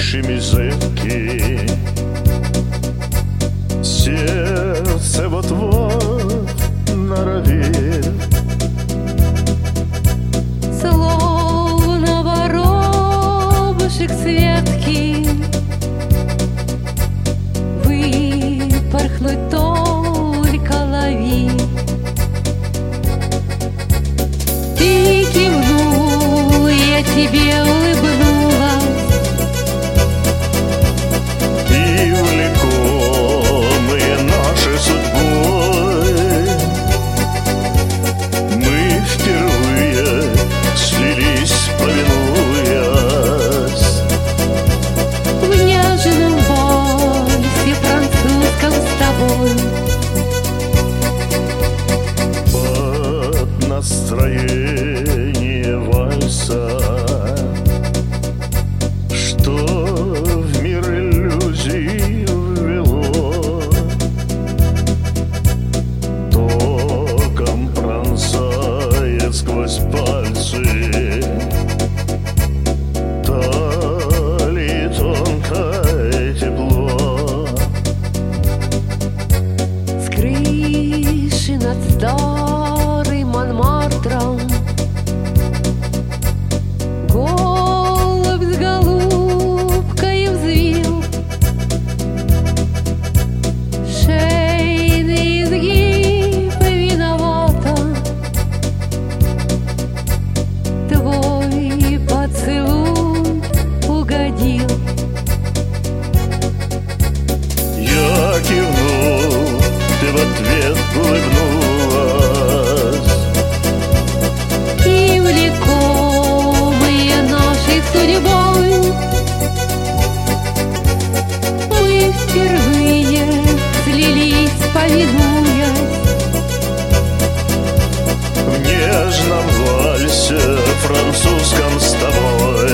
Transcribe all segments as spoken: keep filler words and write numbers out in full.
бывшими зэки. Сердце вот-вот норовит, словно воробушек с ветки, выпорхнуть только лови. Ты кивнул, я тебе улыбнулась, и влекомые нашей судьбой мы впервые слились, повинуясь в нежном вальсе французском с тобой. под настроение вальса, что в мир иллюзий ввело, током пронзает сквозь пальцы талии тонкое тепло. С крыши над старым Монмартром голубь с голубкой взвил, шейный изгиб виновата, твой поцелуй угодил. Я кивнул, ты в ответ улыбнулась, И влекомые нашей судьбой мы впервые слились, повинуясь в нежном вальсе французском с тобой.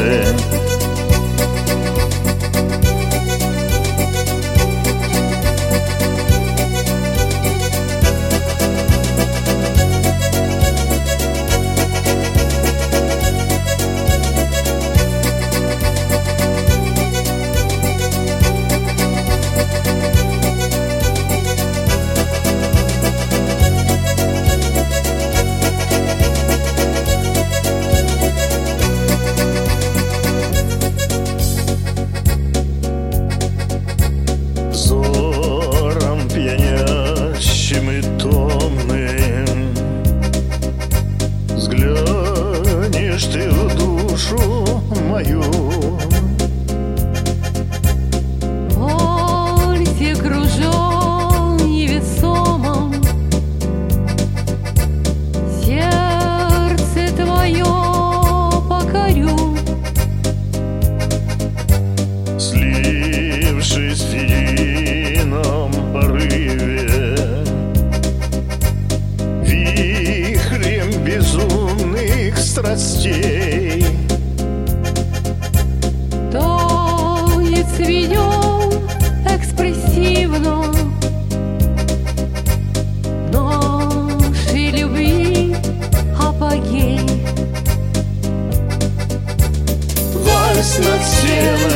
Взором пьянящим и томным взглянешь ты в душу мою, в вальсе кружен невесомом, сердце твое покорю. слившись в едином порыве, вихрем безумных страстей. Танец ведем экспрессивно нашей любви апогей. Вальс над сеной